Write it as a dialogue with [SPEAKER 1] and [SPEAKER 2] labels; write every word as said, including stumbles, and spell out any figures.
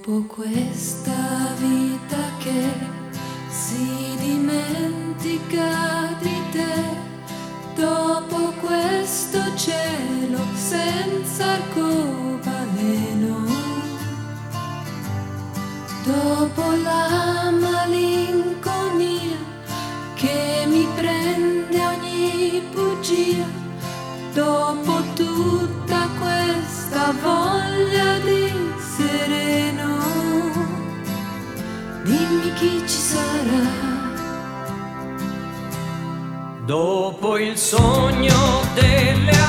[SPEAKER 1] Dopo questa vita che si dimentica di te, dopo questo cielo senza arcobaleno, dopo la malinconia che mi prende ogni bugia, dopo tutta questa voglia di sereno, dimmi chi ci sarà.
[SPEAKER 2] Dopo il sogno delle